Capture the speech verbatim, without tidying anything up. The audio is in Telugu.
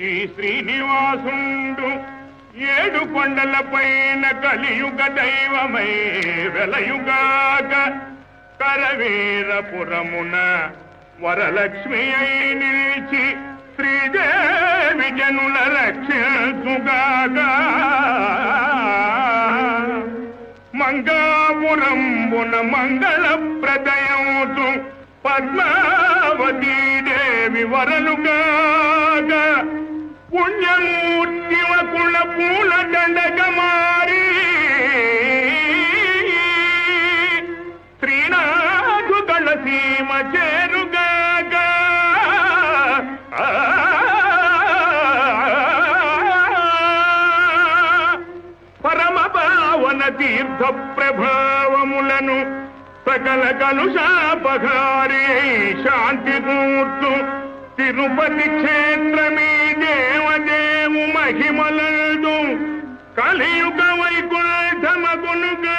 ఈ శ్రీనివాసుండు ఏడు కొండల పైన కలియుగ దైవమై వెలయుగాక కరవీరపురమున వరలక్ష్మి అయి నిలిచి శ్రీదేవి జనుల రక్షించుగాక మంగాపురంబున మంగళ ప్రదయంతు పద్మావతీ దేవి వరలుగాక పుణ్యమూర్తి వకుల పూల దండక మారి శ్రీనాథు గళ సీమ చేరుగాక పరమ పావన తీర్థ ప్రభావములను సకల కలుషాపహారి శాంతి కూర్చు తిరుపతి క్షేత్రమీ దేవదేవు మహిమలందు కలియుగ వైకుంఠమగునుగా